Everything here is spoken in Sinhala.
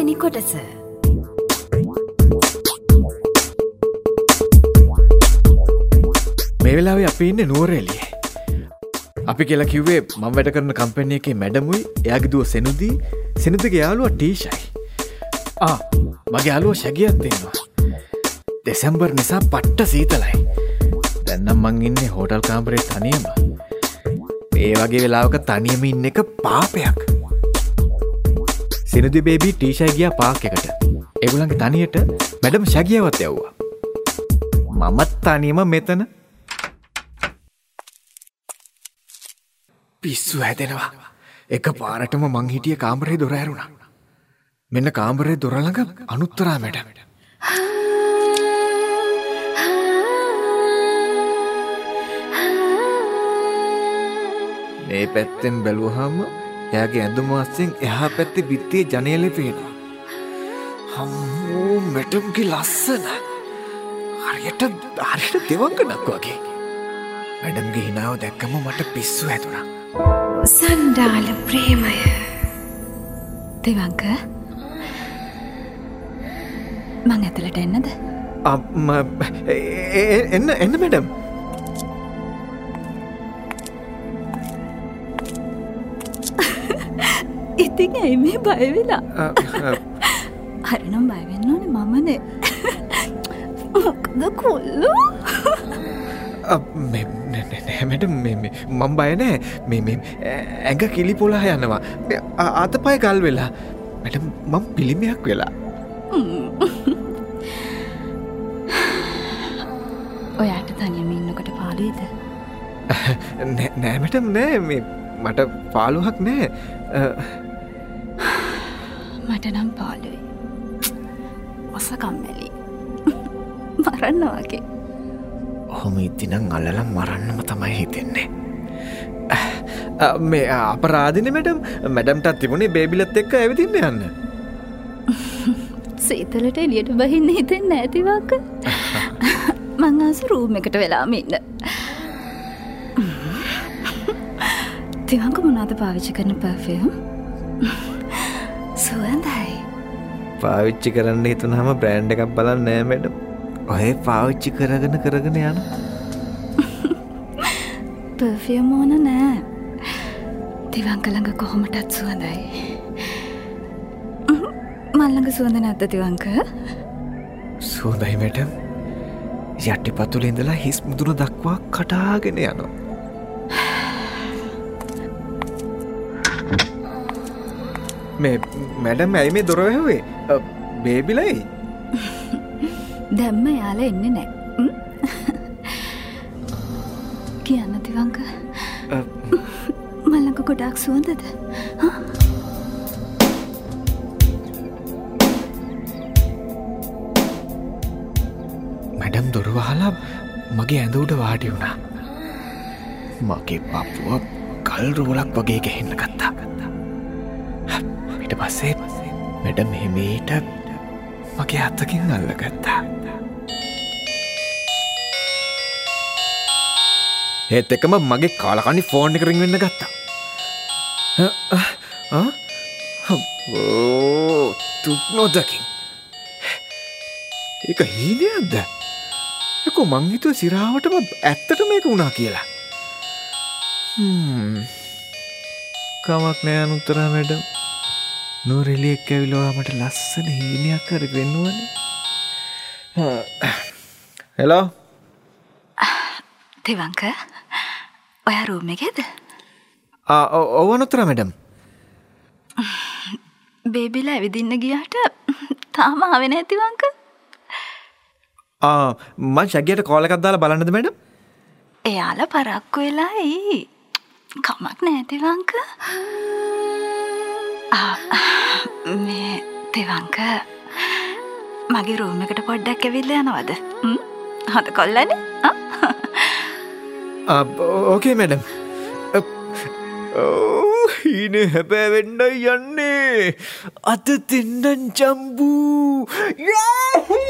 වෙනි කොටස. මේ වෙලාවේ අපි ඉන්නේ නුවරඑළියේ. අපි කියලා කිව්වේ මම වැඩ කරන කම්පැනි එකේ මැඩමුයි එයාගේ දුව සෙනුදිගේ යාළුවා ටීෂයි. මගේ යාළුවා ශැගියක් තියෙනවා. දෙසැම්බර් නිසා පට්ට සීතලයි. දැන් නම් මං ඉන්නේ හෝටල් කාමරේ තනියම. මේ වගේ වෙලාවක තනියම ඉන්න එක පාපයක්. සෙනුදි බේබී ටීෂයි ගියා පාක් එකට. ඒගොල්ලන්ගේ තනියට මැඩම් ශැගියවත් යවුවා. මමත් තනියම මෙතන පිස්සු හැදෙනවා. එක පාරටම මං හිටිය කාමරේ දොර ඇරුණා. මෙන්න කාමරේ දොර ළඟ අනුත්තරා මැඩම්. මේ පැත්තෙන් බැලුවහම එයාගේ ඇඳුම අස්සෙන් එහා පැත්තේ බිත්තියේ ජනේලෙ පේනවා. හම්මෝ මැඩම්ගේ ලස්සන. හරියට දෙවංගනක් වගේ. මැඩම්ගේ හිනාව දැක්කම මට පිස්සු හැදුණා. සණ්ඩාල ප්‍රේමය. දෙවංග මං ඇතුළට එන්නද? එන්න මැඩම්. ඉතින් ඇයි මේ බය වෙලා? හරිනම් බය වෙන්න ඕනේ මමනේ. මොකද කොල්ලෝ? මැඩම් මම බය නෑ. මේ ඇඟ කිලි පොළා යනවා. අතපය ගල් වෙලා. මැඩම් මම පිළිමයක් වෙලා. ඔයාට තනියම ඉන්නකොට පාළුවේද? නෑ මැඩම් නෑ. මට පාළුවක් නෑ. මට නම් පාළුයි. ඔස කම්මැලි. මරන්න වගේ. ඔහොම ඉතිනම් අල්ලලා මරන්නම තමයි හිතෙන්නේ. මේ අපරාධිනේ මැඩම්ටත් තිබුණේ බේබිලත් එක්ක ඇවිදින්න යන්න. සීතලට එළියට බහින්න හිතෙන්නේ නැති වක. මං ආස රූම් එකට වෙලාම ඉන්න. තිවංග මොනවද පාවිච්චි කරන පර්ෆියුම්? සුවඳයි. පාවිච්චි කරන්න හිතුනහම බ්‍රෑන්ඩ් එකක් බලන්නේ නෑ මැඩම්. ඔය පාවිච්චි කරගෙන යන පර්ෆියුම් ඕන නෑ. තිවංග ළඟ කොහොමටත් සුවඳයි. මල් ළඟ සුවඳ නැද්ද තිවංග? සුවඳයි මැඩම්. යටිපතුලේ ඉඳලා හිස් මුදුන දක්වා කඩාගෙන යනවා. මේ මැඩම් ඇයි මේ දොර වැහුවේ? බේබිලයි. දැම්ම යාලා එන්නේ නෑ. කියන්න තිවංග. මල්ලඟ ගොඩාක් සුවඳද? මැඩම් දොර වහලා මගේ ඇඳ උඩ වාඩි වුණා. මගේ පපුව කල් රෝලක් වගේ ගැහෙන්න ගත්තා. ඊට පස්සේ මැඩම් මෙහෙමීට මගේ අතකින් අල්ලගත්තා. ඒත් එකම මගේ කාලකණ්ණි ෆෝන් එක රින් වෙන්න ගත්තා. තුක් නොදකින්. ඒක හීනයක්ද? ඒකෝ මං හිතුවේ සිරාවටම ඇත්තට මේක වුණා කියලා. කමක් නෑ අනුත්තරා මැඩම්. නුවරඑළියෙක් ඇවිල්ලා මට ලස්සන හීනයක් කරගෙන වනේ. හෙලෝ. තිවංග ඔයා රූම් එකේද? ඔව් අනුත්තරා මැඩම්. බේබිලා ඇවිදින්න ගියාට තාම ආවේ නැහැ තිවංග. මං ශැගියට කෝල් එකක් දාලා බලන්නද මැඩම්? එයාලා පරක්කු වෙලායි. කමක් නෑ තිවංග. මේ තිවංග මගේ රූම් එකට පොඩ්ඩක් ඇවිල්ලා යනවද? හද කොල්ලනේ? ඕකේ මැඩම්. හීනේ හැබෑවෙන්නයි යන්නේ. අද දෙන්නන් ජම්බූ.